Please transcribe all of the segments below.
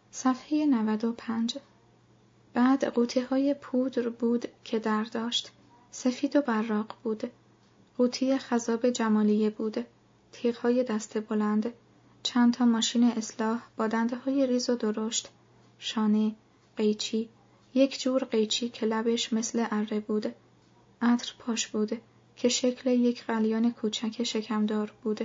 صفحه 95. بعد قوطی‌های پودر بود که در داشت. سفید و براق بود. قوطی خضاب جمالیه بود. تیغ‌های دست بلند. چند تا ماشین اصلاح با دنده‌های ریز و درشت. شانه، قیچی، یک جور قیچی که لبش مثل اره بود. عطر پاش بود که شکل یک قلیان کوچک شکمدار بود.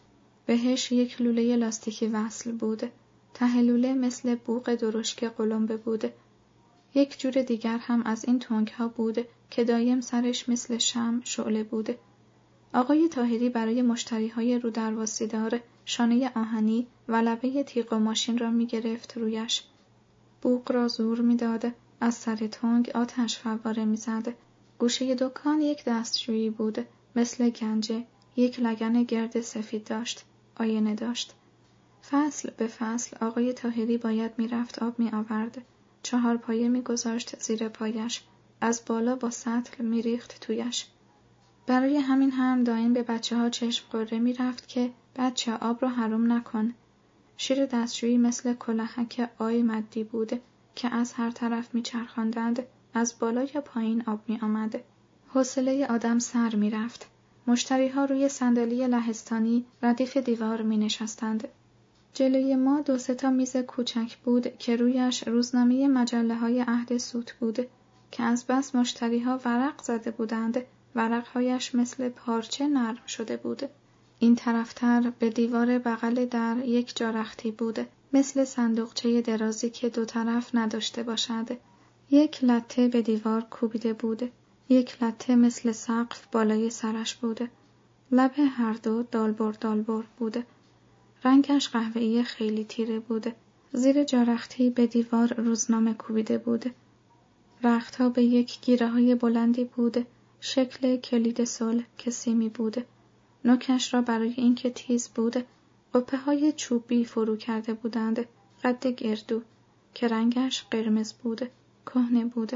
بهش یک لوله لاستیکی وصل بود. ته لوله مثل بوق درشک قلمبه بود. یک جور دیگر هم از این تنگ‌ها بود که دایم سرش مثل شمع شعله بود. آقای طاهری برای مشتری‌های رودرواسی‌دار شانه آهنی و لبه تیغ و ماشین را می‌گرفت رویش. بوق را زور می‌داد، از سر تنگ آتش فواره می‌زد. گوشه دکان یک دستشویی بود، مثل گنجه، یک لگن گرد سفید داشت، آینه داشت. فصل به فصل آقای طاهری باید می‌رفت آب می‌آورد. 4 پایه می‌گذاشت زیر پایش، از بالا با سطل می‌ریخت تویش. برای همین هم دائم به بچه‌ها چشم قره می‌رفت که بچه آب رو حرام نکن. شیر دستشویی مثل کلاهک آی مدی بود که از هر طرف می‌چرخاندند، از بالا یا پایین آب می‌آمد. حوصله آدم سر می‌رفت. مشتری‌ها روی صندلی لهستانی ردیف دیوار می‌نشستند. جلوی ما 2-3 تا میز کوچک بود که رویش روزنامه مجله‌های عهد سوت بود که از بس مشتری‌ها ورق زده بودند، ورق‌هایش مثل پارچه نرم شده بود. این طرفتر به دیوار بغل در یک جارختی بود، مثل صندوقچه درازی که 2 طرف نداشته باشد. یک لته به دیوار کوبیده بود، یک لته مثل سقف بالای سرش بود. لب هر دو دالبر بود. رنگش قهوه‌ای خیلی تیره بود. زیر جارختی به دیوار روزنامه کوبیده بود. رختها به یک گیره‌های بلندی بود، شکل کلید صلح که سیمی بود. نوکش را برای اینکه تیز بود، قپه‌های چوبی فرو کرده بودند، قد گردو که رنگش قرمز بود، کهنه بود.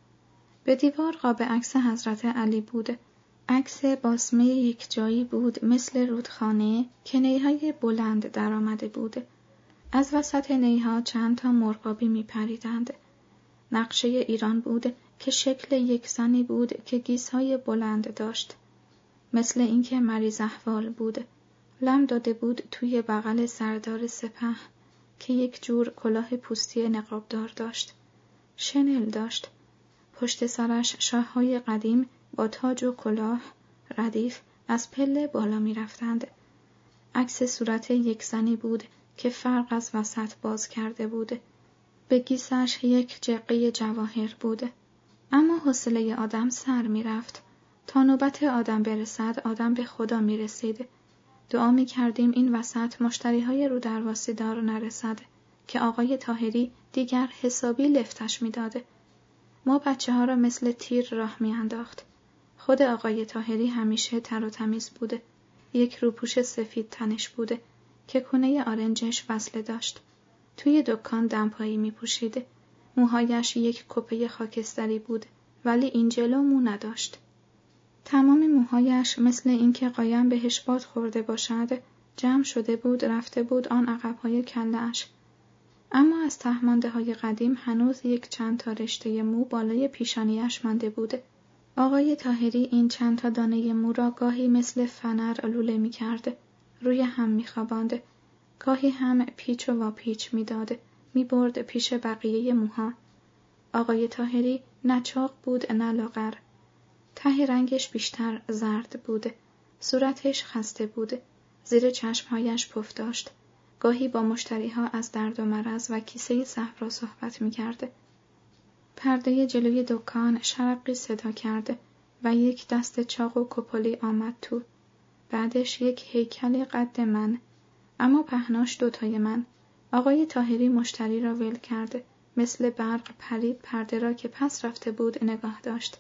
به دیوار قاب عکس حضرت علی بود. عکس باسمه یک جایی بود مثل رودخانه که نیهای بلند در آمده بود. از وسط نیها چند تا مرغابی می پریدند. نقشه ایران بود که شکل یک زنی بود که گیس‌های بلند داشت. مثل اینکه مریض احوال بود. لم داده بود توی بغل سردار سپه که یک جور کلاه پوستی نقابدار داشت. شنل داشت. پشت سرش شاه‌های قدیم با تاج و کلاه ردیف از پله بالا می رفتند. عکس صورت یک زنی بود که فرق از وسط باز کرده بود. به گیسش یک جقه جواهر بود. اما حوصله آدم سر می رفت. تا نوبت آدم برسد آدم به خدا می رسید. دعا می کردیم این وسط مشتری‌های رودرواسی‌دار نرسد که آقای طاهری دیگر حسابی لفتش می داده. ما بچه‌ها را مثل تیر راه می انداخت. خود آقای طاهری همیشه تر و تمیز بوده. یک روپوش سفید تنش بوده که کونه آرنجش وصله داشت. توی دکان دمپایی می پوشیده. موهایش یک کپه خاکستری بود ولی این جلو مو نداشت. تمام موهایش مثل اینکه قایم بهش باد خورده باشد جمع شده بود رفته بود آن عقب‌های کله‌اش. اما از تهمانده‌های قدیم هنوز یک چند تا رشته مو بالای پیشانیش مانده بود. آقای طاهری این چند تا دانه مو را گاهی مثل فنر لوله می کرد. روی هم می خواباند. گاهی هم پیچ و واپیچ می داد. می برد پیش بقیه موها. آقای طاهری نه چاق بود نه لاغر. ته رنگش بیشتر زرد بود. صورتش خسته بود. زیر چشمهایش پف داشت. گاهی با مشتریها از درد و مرض و کیسه صفرا صحبت می کرد. پرده جلوی دکان شرقی صدا کرد و یک دست چاق و کپلی آمد تو. بعدش یک هیکل قد من، اما پهناش 2 تای من. آقای طاهری مشتری را ول کرد. مثل برق پرید پرده را که پس رفته بود نگاه داشت.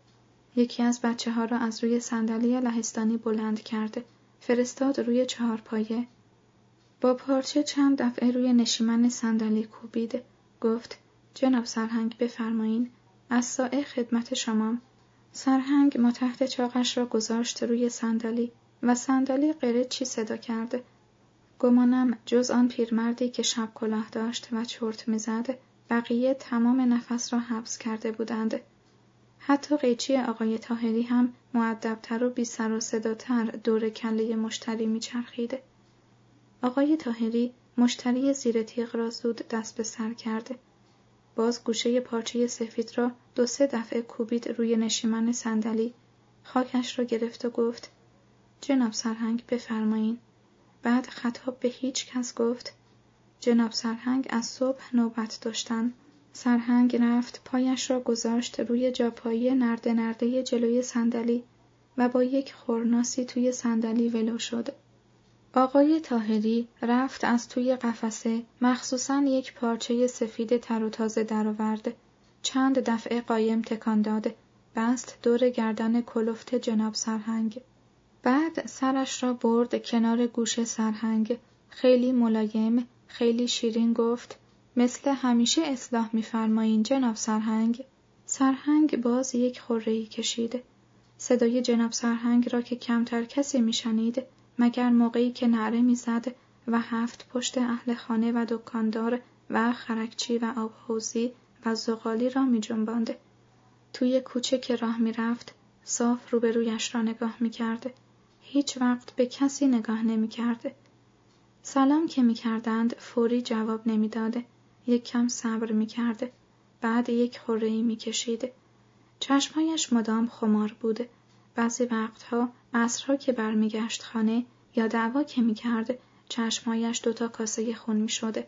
یکی از بچه‌ها را از روی صندلی لهستانی بلند کرد. فرستاد روی 4 پایه. با پارچه چند دفعه روی نشیمن صندلی کوبید. گفت: جناب سرهنگ بفرمایین، از سائق خدمت شمام. سرهنگ ما تحت چاقش را گذاشت روی صندلی و صندلی قرچی صدا کرد. گمانم جز آن پیرمردی که شب کلاه داشت و چرت می‌زد، بقیه تمام نفس را حبس کرده بودند. حتی قیچی آقای طاهری هم مؤدب‌تر و بی سر و صداتر دور کله مشتری می‌چرخید. آقای طاهری مشتری زیر تیغ را زود دست به سر کرده. باز گوشه پارچه سفید را 2-3 دفعه کوبید روی نشیمن صندلی، خاکش را گرفت و گفت: جناب سرهنگ بفرمایین. بعد خطاب به هیچ کس گفت: جناب سرهنگ از صبح نوبت داشتن. سرهنگ رفت، پایش را گذاشت روی جاپایی نرده نرده جلوی صندلی و با یک خرناسی توی صندلی ولو شد. آقای طاهری رفت از توی قفسه مخصوصاً یک پارچه سفید تر و تازه درآورد، چند دفعه قایم تکان داد، بست دور گردن کلفت جناب سرهنگ. بعد سرش را برد کنار گوش سرهنگ، خیلی ملایم، خیلی شیرین گفت: مثل همیشه اصلاح می‌فرمایین جناب سرهنگ. سرهنگ باز یک خره‌ای کشید. صدای جناب سرهنگ را که کمتر کسی می‌شنید مگر موقعی که نعره می‌زد و 7 پشت اهل خانه و دکاندار و خرکچی و آبحوزی و زغالی را می‌جنباند. توی کوچه که راه می‌رفت صاف روبرویش را نگاه می‌کرد. هیچ وقت به کسی نگاه نمی‌کرد. سلام که می‌کردند فوری جواب نمی‌داد. یک کم صبر می‌کرد. بعد یک خره‌ای می‌کشید. چشمهایش مدام خمار بود. بعضی وقتها عصرها که برمیگشت خانه یا دعوا که می‌کرد چشمهایش 2 کاسه خون می‌شد.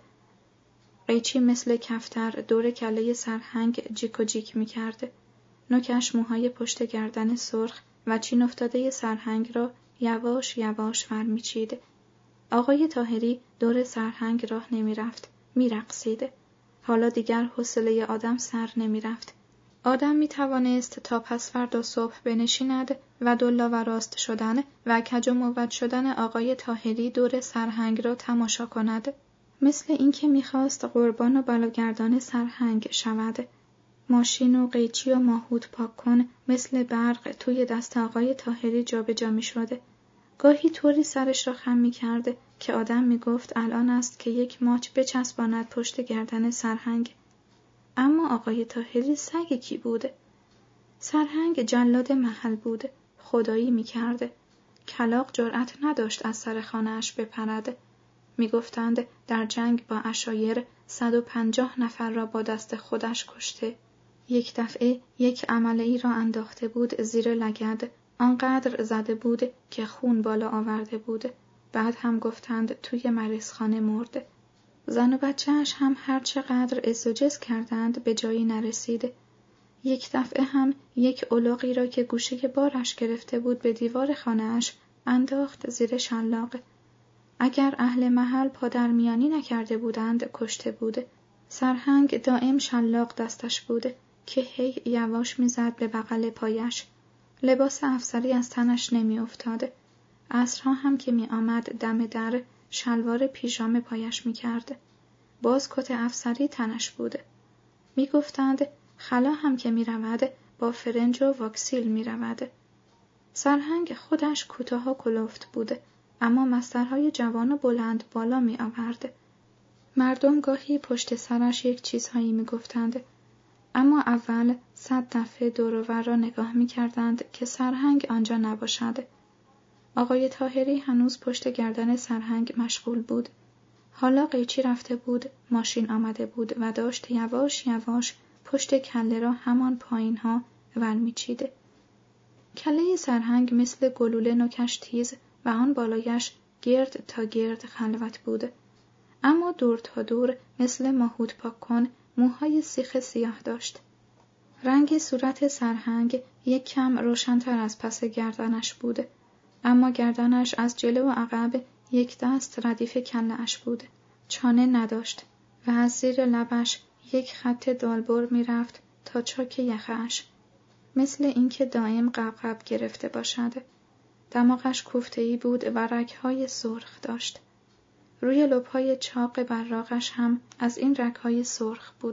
قیچی مثل کفتر دور کله سرهنگ جیک و جیک می‌کرد. نوکش موهای پشت گردن سرخ و چین افتاده سرهنگ را یواش یواش ور می‌چید. آقای طاهری دور سرهنگ راه نمی‌رفت، می‌رقصید. حالا دیگر حوصله آدم سر نمی‌رفت. آدم می‌توانست تا پس فردا صبح بنشیند و دلا و راست شدن و کج و موج شدن آقای طاهری دور سرهنگ را تماشا کند، مثل اینکه می‌خواست قربان و بلاگردان سرهنگ شود. ماشین و قیچی و ماهوت پاک کن مثل برق توی دست آقای طاهری جابجا می‌شد. گاهی طوری سرش را خم می‌کرد که آدم می‌گفت الان است که یک ماچ بچسباند پشت گردن سرهنگ. اما آقای طاهری سگ کی بود؟ سرهنگ جلاد محل بود، خدایی می‌کرد. کلاغ جرأت نداشت از سر خانه‌اش بپرد. می‌گفتند در جنگ با عشایر 150 نفر را با دست خودش کشته. یک دفعه یک عمله‌ای را انداخته بود زیر لگد، آنقدر زده بود که خون بالا آورده بود. بعد هم گفتند توی مریضخانه مرد. زن و بچه‌اش هم هر چقدر عز و جز کردند به جایی نرسید. یک دفعه هم یک الاغی را که گوشه بارش گرفته بود به دیوار خانه‌اش انداخت زیر شلاق. اگر اهل محل پادرمیانی نکرده بودند کشته بود. سرهنگ دائم شلاق دستش بود که هی یواش میزد به بغل پایش. لباس افسری از تنش نمی افتاد. عصرها هم که می آمد دم در شلوار پیژامه پایش می کرد. باز کت افسری تنش بود. می گفتند خلا هم که می رود با فرنج و واکسیل می رود. سرهنگ خودش کوتاه و کلفت بود، اما مسترهای جوان و بلند بالا می آورد. مردم گاهی پشت سرش یک چیزهایی می گفتند، اما اول 100 دفعه دور و ور را نگاه می کردند که سرهنگ آنجا نباشد. آقای طاهری هنوز پشت گردن سرهنگ مشغول بود. حالا قیچی رفته بود، ماشین آمده بود و داشت یواش یواش پشت کله را همان پایین ها ور می چید. کله سرهنگ مثل گلوله نوکش تیز و آن بالایش گرد تا گرد خلوت بود. اما دور تا دور مثل ماهوت پاک کن موهای سیخ سیاه داشت. رنگ صورت سرهنگ یک کم روشن‌تر از پس گردنش بود، اما گردنش از جلو و عقب یک دست ردیف کله‌اش بود. چانه نداشت و از زیر لبش یک خط دالبر می رفت تا چاک یخش، مثل اینکه دائم قبقب گرفته باشد. دماغش کوفته‌ای بود و رگ‌های سرخ داشت. روی لب‌های چاق براقش هم از این رگ‌های سرخ بود.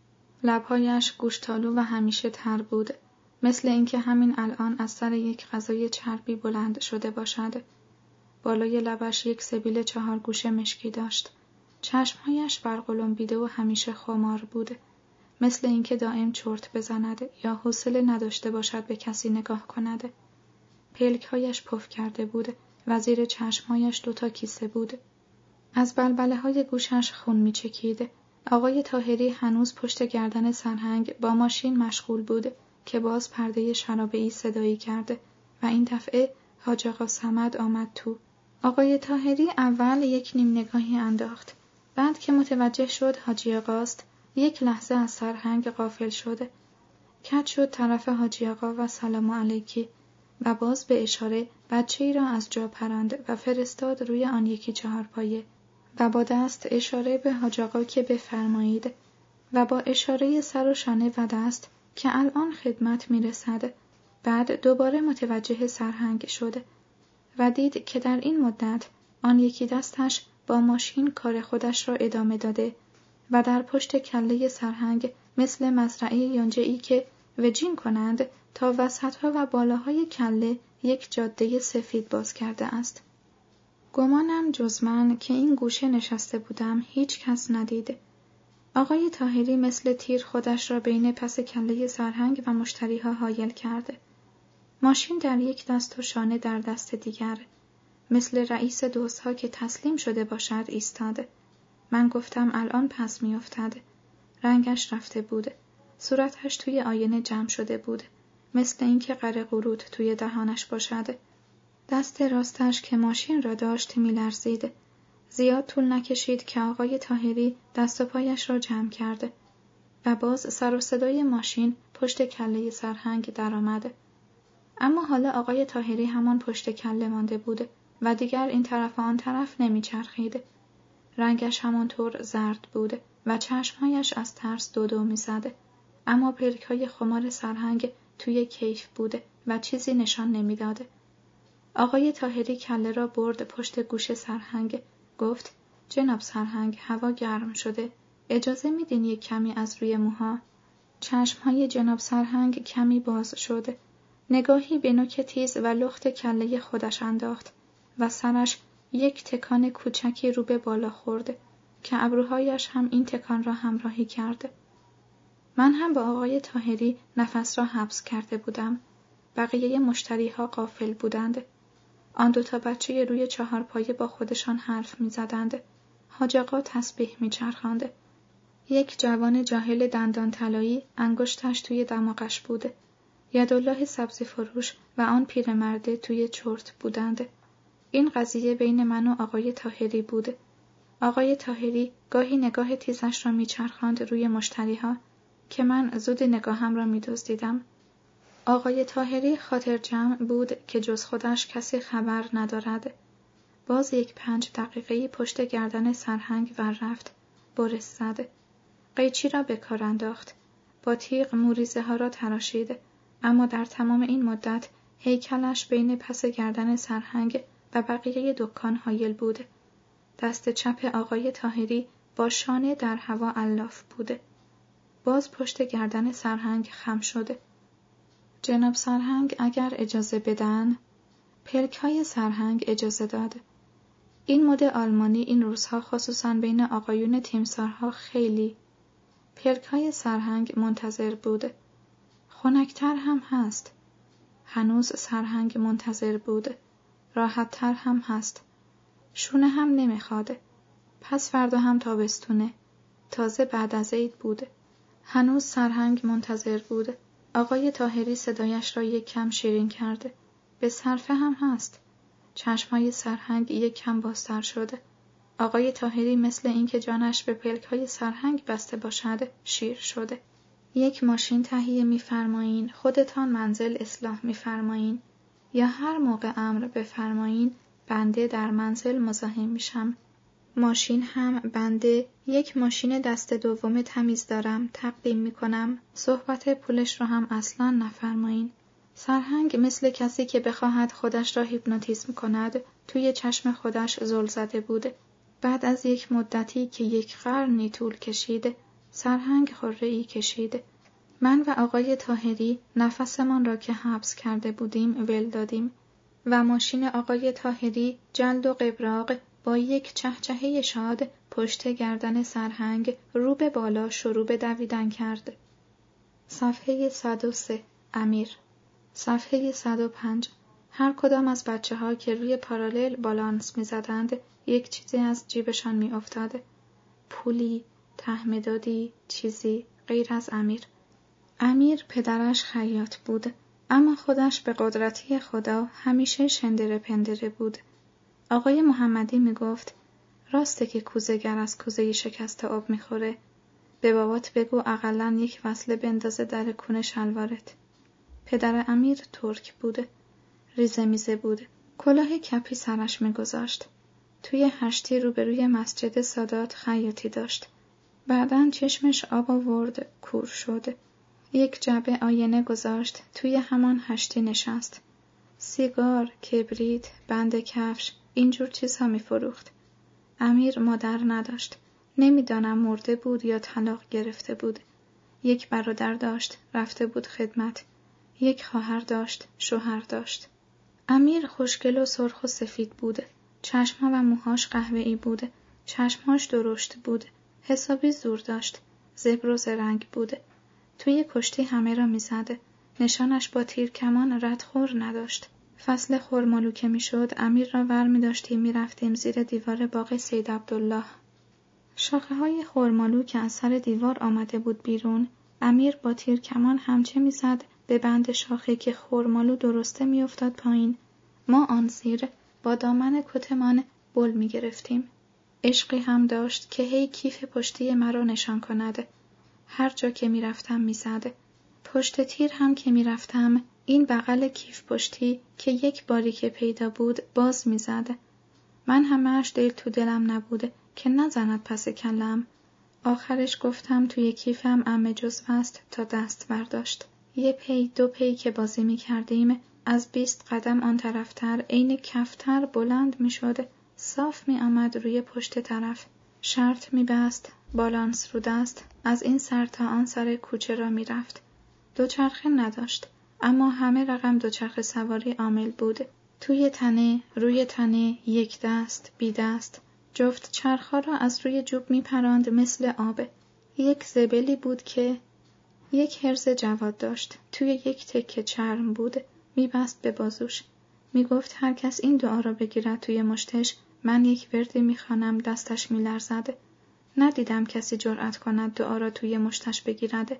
لب‌هایش گوشتالو و همیشه تر بود، مثل اینکه همین الان از سر یک غذای چربی بلند شده باشد. بالای لبش یک سبیل 4 گوشه مشکی داشت. چشمهایش برقلمبیده و همیشه خمار بود، مثل اینکه دائم چرت بزند یا حوصله نداشته باشد به کسی نگاه کند. پلکهایش پف کرده بود و زیر چشمهایش 2 کیسه بود. از بلبله‌های گوشش خون می‌چکید. آقای طاهری هنوز پشت گردن سرهنگ با ماشین مشغول بود که باز پرده شرابه‌ای صدایی کرده و این دفعه حاج آقا صمد آمد تو. آقای طاهری اول یک نیم نگاهی انداخت. بعد که متوجه شد حاجی آقاست، یک لحظه از سرهنگ غافل شده. کج شد طرف حاجی آقا و سلام علیکی و باز به اشاره بچه‌ای را از جا پراند و فرستاد روی آن یکی 4 پایه و با دست اشاره به حاج آقا که بفرمایید و با اشاره سر و شانه و دست که الان خدمت میرسد. بعد دوباره متوجه سرهنگ شد و دید که در این مدت آن یکی دستش با ماشین کار خودش را ادامه داده و در پشت کله سرهنگ مثل مزرعه یونجه‌ای که وجین کنند تا وسطها و بالاهای کله یک جاده سفید باز کرده است. گمانم جز من که این گوشه نشسته بودم هیچ کس ندید. آقای طاهری مثل تیر خودش را بین پس کله سرهنگ و مشتریها حایل کرده. ماشین در یک دست و شانه در دست دیگر، مثل رئیس دوستها که تسلیم شده باشد ایستاده. من گفتم الان پس می افتد. رنگش رفته بود. صورتش توی آینه جمع شده بود، مثل اینکه قره قرود توی دهانش باشد. دست راستش که ماشین را داشت می لرزید. زیاد طول نکشید که آقای طاهری دست و پایش را جمع کرده و باز سر و صدای ماشین پشت کله سرهنگ در آمده. اما حالا آقای طاهری همان پشت کله مانده بود و دیگر این طرف و آن طرف نمی چرخید. رنگش همانطور زرد بود و چشمهایش از ترس دو می زده. اما پلک‌های خمار سرهنگ توی کیف بوده و چیزی نشان نمی داده. آقای طاهری کله را برد پشت گوش سرهنگ. گفت جناب سرهنگ هوا گرم شده. اجازه میدین یک کمی از روی موها؟ چشمهای جناب سرهنگ کمی باز شده. نگاهی به نوک تیز و لخت کله خودش انداخت و سرش یک تکان کوچکی رو به بالا خورده که ابروهایش هم این تکان را همراهی کرده. من هم با آقای طاهری نفس را حبس کرده بودم. بقیه مشتریها غافل بودند. آن 2 بچه روی 4 پایه با خودشان حرف می زدند. حاج آقا تسبیح می چرخانده. یک جوان جاهل دندان طلایی انگشتش توی دماغش بوده. یدالله سبزی فروش و آن پیرمرده توی چرت بودند. این قضیه بین من و آقای طاهری بوده. آقای طاهری گاهی نگاه تیزش را می چرخاند روی مشتریها که من زود نگاهم را می دزدیدم. آقای طاهری خاطر جمع بود که جز خودش کسی خبر ندارد. باز یک 5 دقیقه‌ای پشت گردن سرهنگ ور رفت. برس زد. قیچی را به کار انداخت. با تیغ موریزه ها را تراشید. اما در تمام این مدت هیکلش بین پس گردن سرهنگ و بقیه دکان حایل بود. دست چپ آقای طاهری با شانه در هوا الاف بوده. باز پشت گردن سرهنگ خم شده. جناب سرهنگ اگر اجازه بدن. پلک‌های سرهنگ اجازه داد. این مد آلمانی این روزها خصوصاً بین آقایون تیمسارها خیلی. پلک‌های سرهنگ منتظر بود. خنک‌تر هم هست. هنوز سرهنگ منتظر بود. راحت‌تر هم هست. شونه هم نمیخواد. پس فردا هم تابستونه. تازه بعد از عید بود. هنوز سرهنگ منتظر بود. آقای طاهری صدایش را یک کم شیرین کرده. به صرفه هم هست. چشمهای سرهنگ یک کم بازتر شده. آقای طاهری مثل اینکه جانش به پلک‌های سرهنگ بسته باشد شیر شده. یک ماشین تهیه می‌فرمایین، خودتان منزل اصلاح می‌فرمایین یا هر موقع امر بفرمایین بنده در منزل مزاحم میشم. ماشین هم بنده یک ماشین دست دوم تمیز دارم تقدیم میکنم. صحبت پولش رو هم اصلا نفرمایین. سرهنگ مثل کسی که بخواهد خودش را هیپنوتیزم کند توی چشم خودش زل زده بود. بعد از یک مدتی که یک قرنی طول کشید سرهنگ خره‌ای کشید. من و آقای طاهری نفسمان را که حبس کرده بودیم ول دادیم. و ماشین آقای طاهری جلد و قبراق با یک چهچهه شاد پشت گردن سرهنگ رو به بالا شروع به دویدن کرد. صفحه 103 امیر. صفحه 105 هر کدام از بچه‌ها که روی پارالل بالانس می‌زدند یک چیزی از جیبشان می‌افتاد. پولی، تهمدادی، چیزی غیر از امیر. امیر پدرش خیاط بود، اما خودش به قدرتی خدا همیشه شندره پندره بود. آقای محمدی میگفت راسته که کوزه‌گر از کوزه شکسته آب میخوره. به بابات بگو اقلن یک وصله بندازه در کون شلوارت. پدر امیر ترک بود. ریزه میزه بود. کلاه کپی سرش میگذاشت. توی هشتی روبروی مسجد سادات خیاطی داشت. بعداً چشمش آب آورد، کور شد. یک جعبه آینه گذاشت، توی همان هشتی نشست. سیگار، کبریت، بند کفش، اینجور چیزها میفروخت. امیر مادر نداشت. نمیدانم مرده بود یا طلاق گرفته بود. یک برادر داشت، رفته بود خدمت. یک خواهر داشت، شوهر داشت. امیر خوشگل و سرخ و سفید بود. چشمها و موهاش قهوه‌ای بود. چشمهاش درشت بود. حسابی زور داشت. زبر و زرنگ بود. توی کشتی همه را می‌زد. نشانش با تیر کمان ردخور نداشت. فصل خرمالو که میشد امیر را ور می‌داشتیم می‌رفتیم زیر دیوار باغ سید عبدالله. شاخه‌های خرمالو که از سر دیوار آمده بود بیرون، امیر با تیر کمان همچه می‌زد به بند شاخه که خرمالو درسته می‌افتاد پایین. ما آن زیر با دامن کتمان بل می‌گرفتیم. عشقی هم داشت که هی کیف پشتی مرا نشان کند. هر جا که می‌رفتم می‌زد. پشت تیر هم که می‌رفتم این بغل کیف پشتی که یک باری که پیدا بود باز می‌زد. من همه‌اش دل تو دلم نبوده که نزند پس کلم. آخرش گفتم توی کیفم عمه جزو است تا دست برداشت. یه پی دو پی که بازی می‌کردیم از 20 قدم آن طرفتر عین کفتر بلند می‌شد، صاف می‌آمد روی پشت طرف. شرط می‌بست، بالانس رو دست، از این سر تا آن سر کوچه را می‌رفت. دوچرخه نداشت، اما همه رقم دوچرخه سواری عامل بود. توی تنه، روی تنه، یک دست، بی دست، جفت چرخها را از روی جوب می‌پراند مثل آب. یک زبلی بود که یک هرز جواد داشت. توی یک تکه چرم بود. می‌بست به بازوش. می‌گفت هر کس این دعا را بگیرد توی مشتش، من یک وردی می‌خوانم دستش می‌لرزد. ندیدم کسی جرأت کند دعا را توی مشتش بگیرد.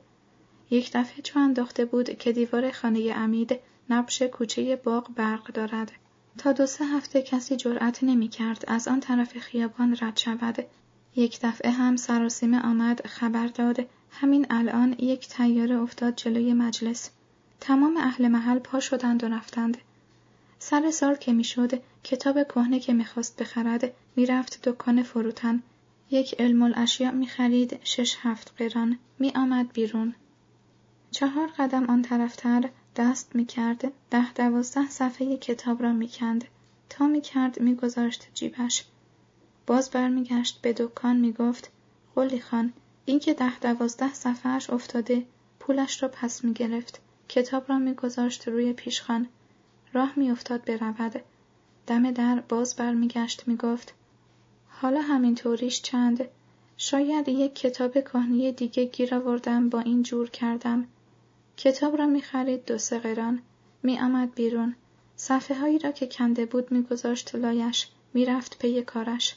یک دفعه چو انداخته بود که دیوار خانه عمید نبش کوچه باغ برق دارد. تا 2-3 هفته کسی جرأت نمی‌کرد از آن طرف خیابان رد شود. یک دفعه هم سراسیمه آمد خبر داد همین الان یک طیاره افتاد جلوی مجلس. تمام اهل محل پا شدند و رفتند. سر سال که میشد کتاب کهنه که میخواست بخرد میرفت دکان فروتن. یک علم الاشیاء میخرید 6-7 قران. میآمد بیرون. 4 قدم آن طرفتر دست میکرد 10-12 صفحه کتاب را میکند. تا میکرد میگذاشت جیبش. باز برمیگشت به دکان میگفت قلی خان این که 10-12 صفحهش افتاده پولش را پس میگرفت. کتاب را میگذاشت روی پیشخوان. راه میافتاد برود. دم در باز برمیگشت میگفت حالا همین طوریش چند؟ شاید یک کتاب کهنه دیگه گیر آوردم با این جور کردم. کتاب را میخرید 2-3 قران. میآمد بیرون. صفحه هایی را که کنده بود میگذاشت لایش. میرفت پی کارش.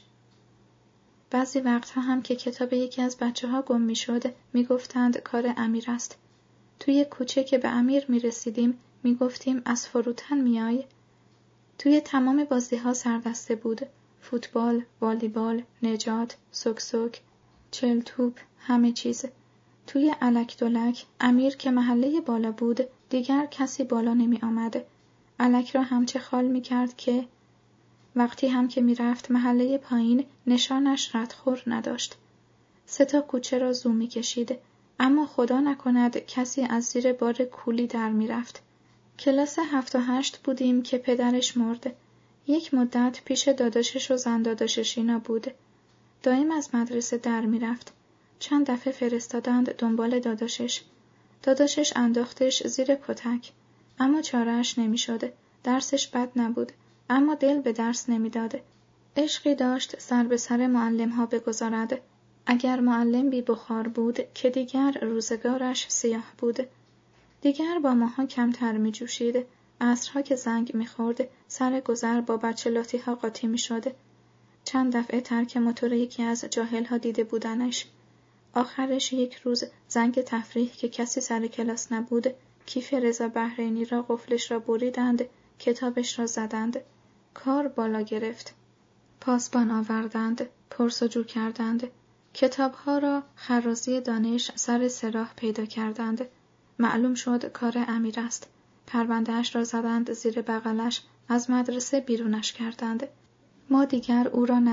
بعضی وقتها هم که کتاب یکی از بچه‌ها گم میشد میگفتند کار امیر است. توی کوچه که به امیر میرسیدیم میگفتیم از فروتن میای. توی تمام بازی‌ها سربسته بود. فوتبال، والیبال، نجات، سکسک، چلتوپ، همه چیز. توی الک دلک امیر که محله بالا بود دیگر کسی بالا نمی آمده. الک را همچه خال می کرد که وقتی هم که می رفت محله پایین نشانش ردخور نداشت. 3 کوچه را زو می کشید. اما خدا نکند کسی از زیر بار کولی در می رفت. کلاس 7 و 8 بودیم که پدرش مرد. یک مدت پیش داداشش و زن داداشش اینا بود. دائم از مدرسه در می رفت. چند دفعه فرستادند دنبال داداشش. داداشش انداختش زیر کتک. اما چاره‌اش نمی شده. درسش بد نبود، اما دل به درس نمیداده. عشقی داشت سر به سر معلم ها بگذارد. اگر معلم بی بخار بود که دیگر روزگارش سیاه بود. دیگر با ماها کمتر می جوشید. عصرها که زنگ می خورد سر گذر با بچه لاتی ها قاطی می شد. چند دفعه ترک موتور یکی از جاهل ها دیده بودنش. آخرش یک روز زنگ تفریح که کسی سر کلاس نبود، کیف رضا بحرینی را قفلش را بریدند، کتابش را زدند. کار بالا گرفت. پاسبان آوردند، پرسجو کردند. کتابها را خرازی دانش سر سراح پیدا کردند. معلوم شد کار امیر است. پرونده‌اش را زدند زیر بغلش، از مدرسه بیرونش کردند. ما دیگر او را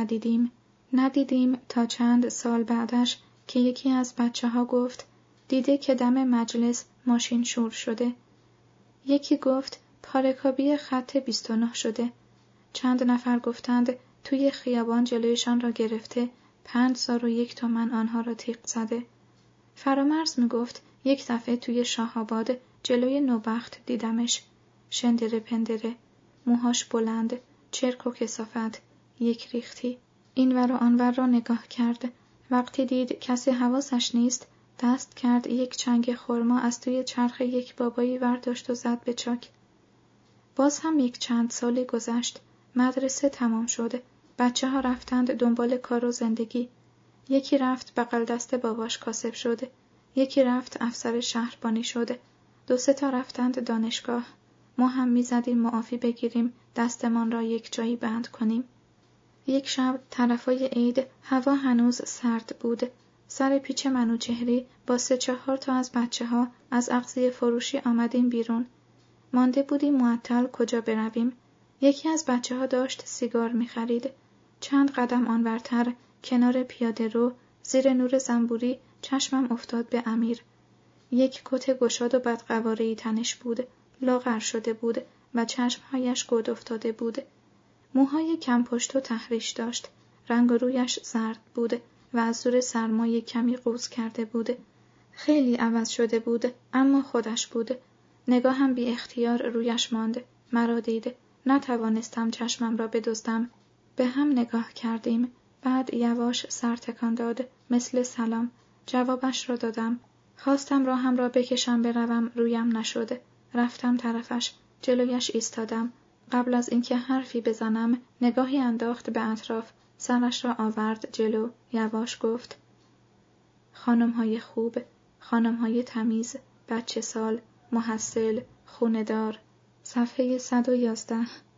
ندیدیم تا چند سال بعدش که یکی از بچه ها گفت دیده که دم مجلس ماشین شور شده. یکی گفت پارکابی خط 29 شده. چند نفر گفتند توی خیابان جلویشان را گرفته، 5,001 تومان آنها را تیغ زده. فرامرز می گفت یک دفعه توی شاه‌آباد جلوی نوبخت دیدمش. شندره پندره، موهاش بلند، چرک و کثافت، یک ریختی. اینور و آنور را نگاه کرد. وقتی دید کسی حواسش نیست، دست کرد یک چنگ خرما از توی چرخ یک بابایی برداشت و زد به چاک. باز هم یک چند سالی گذشت. مدرسه تمام شده. بچه ها رفتند دنبال کار و زندگی. یکی رفت بغل دست باباش کاسب شده. یکی رفت افسر شهربانی شده. 2-3 تا رفتند دانشگاه. ما هم می زدیم معافی بگیریم، دستمان را یک جایی بند کنیم. یک شب طرفای عید هوا هنوز سرد بود. سر پیچ منوچهری با 3-4 تا از بچه ها از اغذیه فروشی آمدیم بیرون. مانده بودیم معطل کجا برویم. یکی از بچه ها داشت سیگار می خرید. چند قدم آنورتر کنار پیاده رو زیر نور زنبوری چشمم افتاد به امیر. یک کت گشاد و بدقواره‌ای تنش بود. لاغر شده بود و چشمهایش گود افتاده بود. موهای کم پشت و تحریش داشت. رنگ و رویش زرد بود و از زور سرمای کمی قوز کرده بود. خیلی عوض شده بود، اما خودش بود. نگاهم بی اختیار رویش ماند. مرا دید. نتوانستم چشمم را بدزدم. به هم نگاه کردیم. بعد یواش سر تکان داد. مثل سلام. جوابش را دادم. خواستم راهم را بکشم بروم، رویم نشد. رفتم طرفش. جلویش ایستادم. قبل از اینکه حرفی بزنم نگاهی انداخت به اطراف. سرش را آورد جلو. یواش گفت خانم‌های خوب، خانم‌های تمیز، بچه سال، محصل، خونه‌دار. صفحه 111.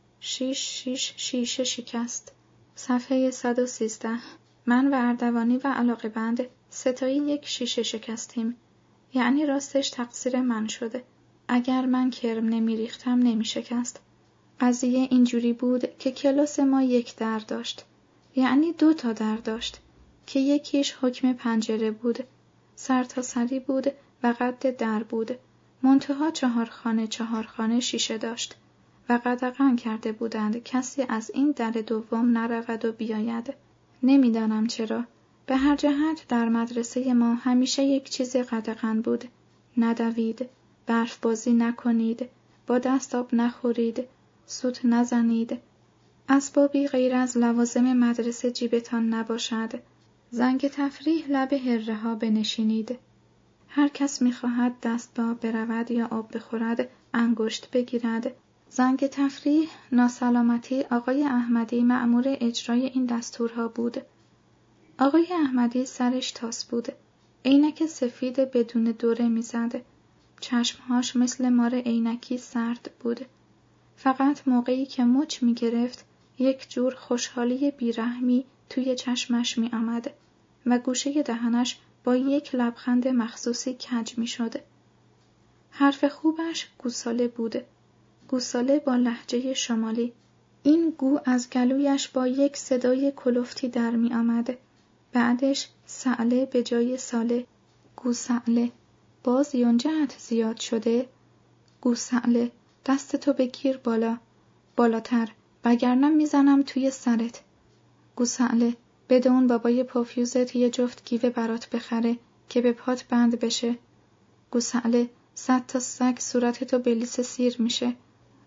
6 شیشه شکست. صفحه 113. من و اردوانی و علاقه‌بند 3 تایی یک شیشه شکستیم. یعنی راستش تقصیر من شده. اگر من کرم نمی‌ریختم نمی‌شکست. قضیه اینجوری بود که کلاس ما یک در داشت. یعنی 2 تا در داشت که یکیش حکم پنجره بود. سر تا سری بود و قد در بود. منتها 4 خانه شیشه داشت و قدغن کرده بودند کسی از این در دوم نرود و بیاید. نمیدانم چرا. به هر جهت در مدرسه ما همیشه یک چیز قدغن بود. ندوید، برف بازی نکنید، با دست آب نخورید، سوت نزنید. اسبابی غیر از لوازم مدرسه جیبتان نباشد. زنگ تفریح لب هره ها بنشینید. هر کس می‌خواهد دست به آب برود یا آب بخورد، انگشت بگیرد. زنگ تفریح ناسلامتی آقای احمدی مأمور اجرای این دستورها بود. آقای احمدی سرش تاس بود. عینک سفید بدون دوره می‌زد. چشمهاش مثل مار عینکی سرد بود. فقط موقعی که مچ می‌گرفت یک جور خوشحالی بیرحمی توی چشمش می‌آمد و گوشه دهنش با یک لبخند مخصوصی کج می‌شد. حرف خوبش گوساله بود. گوساله با لهجه شمالی. این گو از گلویش با یک صدای کلفتی در می‌آمد. بعدش سعله به جای ساله. گوساله. باز یونجه‌ات زیاد شده؟ گوساله. دستتو بگیر بالا. بالاتر. وگرنه میزنم توی سرت. گوساله. بده اون بابای پافیوزت یه جفت گیوه برات بخره که به پات بند بشه. گوساله. 100 تا سگ صورتتو بلیس سیر میشه.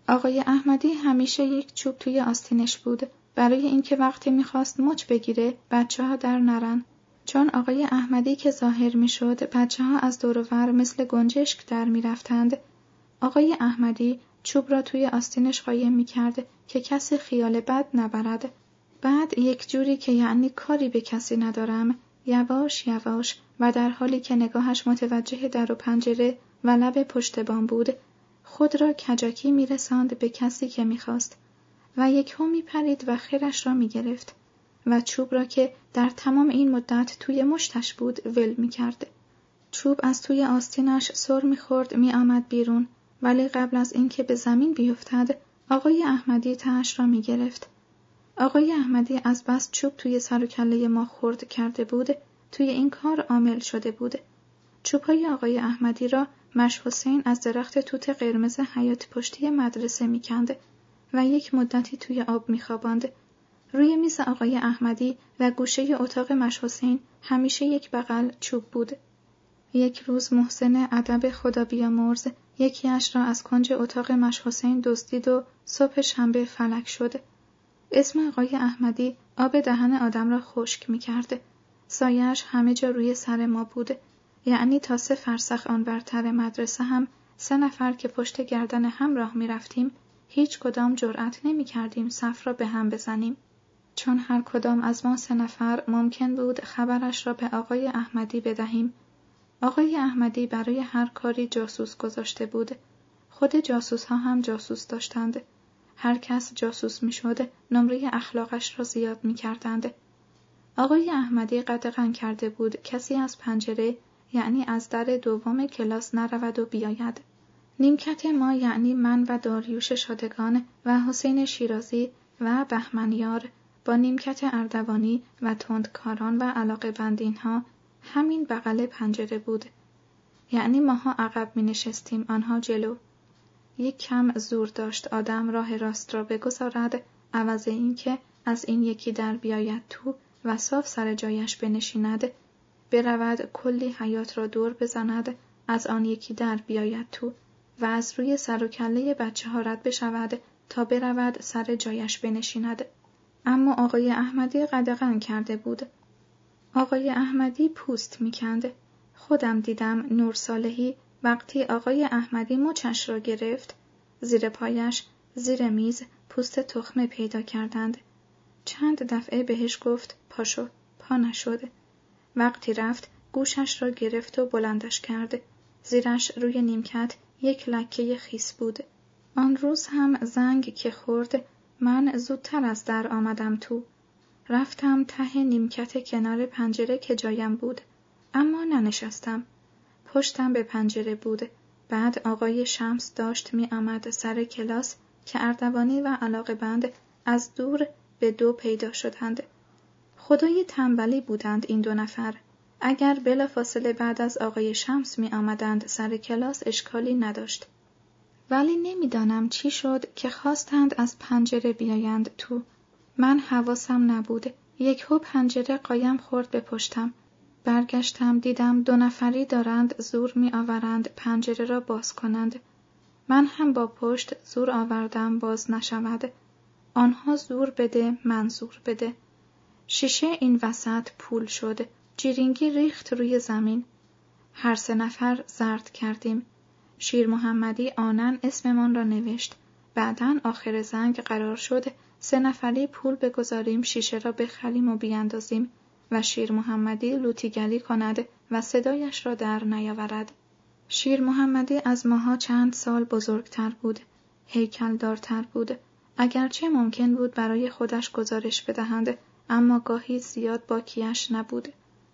آقای احمدی همیشه یک چوب توی آستینش بود، برای اینکه وقتی میخواست مچ بگیره بچه‌ها در نرن. چون آقای احمدی که ظاهر میشد بچه‌ها از دور و بر مثل گنجشک در میرفتند، آقای احمدی چوب را توی آستینش قایم میکرد که کسی خیال بد نبرد. بعد یک جوری که یعنی کاری به کسی ندارم، یواش یواش و در حالی که نگاهش متوجه در و پنجره و لب پشت بام بود، خود را کجکی میرساند به کسی که میخواست و یکهو میپرید و خیرش را میگرفت و چوب را که در تمام این مدت توی مشتش بود ول میکرد. چوب از توی آستینش سر میخورد میآمد بیرون، ولی قبل از اینکه به زمین بیفتد آقای احمدی تهش را میگرفت. آقای احمدی از بس چوب توی سر و کله ما خورد کرده بود توی این کار عامل شده بود. چوب‌های آقای احمدی را مش حسین از درخت توت قرمز حیاط پشتی مدرسه میکند و یک مدتی توی آب میخواباند. روی میز آقای احمدی و گوشه اتاق مش حسین همیشه یک بغل چوب بود. یک روز محسن ادب خدا بیامرز یکیش را از کنج اتاق مش حسین دزدید و صبح شنبه فلک شد. اسم آقای احمدی آب دهن آدم را خشک می‌کرد. سایه‌اش همه جا روی سر ما بود، یعنی تا 3 فرسخ آنورتر مدرسه هم 3 نفر که پشت گردن هم راه می‌رفتیم هیچ کدام جرأت نمی‌کردیم صف را به هم بزنیم، چون هر کدام از ما 3 نفر ممکن بود خبرش را به آقای احمدی بدهیم. آقای احمدی برای هر کاری جاسوس گذاشته بود. خود جاسوس ها هم جاسوس داشتند. هر کس جاسوس می شد نمره اخلاقش را زیاد می کردند. آقای احمدی قدغن کرده بود کسی از پنجره یعنی از در دوم کلاس نرود و بیاید. نیمکت ما یعنی من و داریوش شادگان و حسین شیرازی و بهمنیار با نیمکت اردوانی و تندکاران و علاقه بندین ها همین بغل پنجره بود. یعنی ماها عقب می نشستیم آنها جلو. یک کم زور داشت آدم راه راست را بگذارد عوض این که از این یکی در بیاید تو و صاف سر جایش بنشیند، برود کلی حیاط را دور بزند از آن یکی در بیاید تو و از روی سر و کله بچه ها رد بشود تا برود سر جایش بنشیند. اما آقای احمدی قدغن کرده بود. آقای احمدی پوست میکند. خودم دیدم نور صالحی وقتی آقای احمدی مچش را گرفت زیر پایش زیر میز پوست تخمه پیدا کردند. چند دفعه بهش گفت پاشو، پا نشد. وقتی رفت گوشش را گرفت و بلندش کرد. زیرش روی نیمکت یک لکه خیس بود. آن روز هم زنگ که خورد من زودتر از در آمدم تو. رفتم ته نیمکت کنار پنجره که جایم بود، اما ننشستم. پشتم به پنجره بود. بعد آقای شمس داشت می آمد سر کلاس که اردوانی و علاقه‌بند از دور به 2 پیدا شدند. خدای تنبلی بودند این 2 نفر. اگر بلافاصله بعد از آقای شمس می آمدند سر کلاس اشکالی نداشت. ولی نمیدانم چی شد که خواستند از پنجره بیایند تو. من حواسم نبود. یکهو پنجره قایم خورد به پشتم. برگشتم دیدم 2 نفری دارند زور می آورند پنجره را باز کنند. من هم با پشت زور آوردم باز نشود. آنها زور بده، من زور بده. شیشه این وسط پول شد. جیرینگی ریخت روی زمین. هر 3 نفر زرد کردیم. شیر محمدی آنن اسممان را نوشت. بعداً آخر زنگ قرار شد 3 نفری پول بگذاریم شیشه را بخریم و بیاندازیم و شیر محمدی لوتیگلی کند و صدایش را در نیاورد. شیر محمدی از ماها چند سال بزرگتر بود، هیکل دارتر بود، اگرچه ممکن بود برای خودش گزارش بدهند، اما گاهی زیاد باکیش نبود.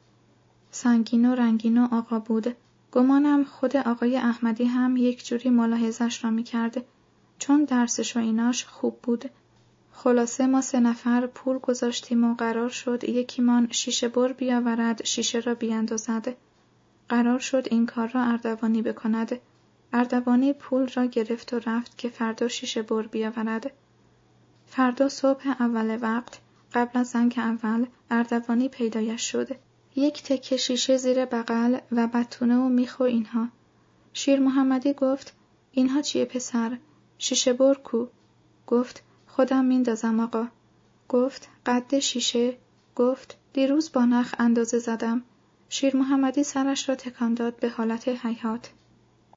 سنگین و رنگین و آقا بود. گمانم خود آقای احمدی هم یک جوری ملاحظش را می‌کرد، چون درسش و ایناش خوب بود. خلاصه ما 3 نفر پول گذاشتیم و قرار شد یکیمان شیشه بر بیاورد شیشه را بیاندازد. قرار شد این کار را اردوانی بکند. اردوانی پول را گرفت و رفت که فردا شیشه بر بیاورد. فردا صبح اول وقت قبل از زنگ اول اردوانی پیدایش شد. یک تکه شیشه زیر بغل و بتونه و میخ و اینها. شیر محمدی گفت اینها چیه پسر؟ شیشه بر کو؟ گفت خودم میندازم آقا. گفت قد شیشه؟ گفت دیروز با نخ اندازه زدم. شیر محمدی سرش را تکان داد به حالت هیهات.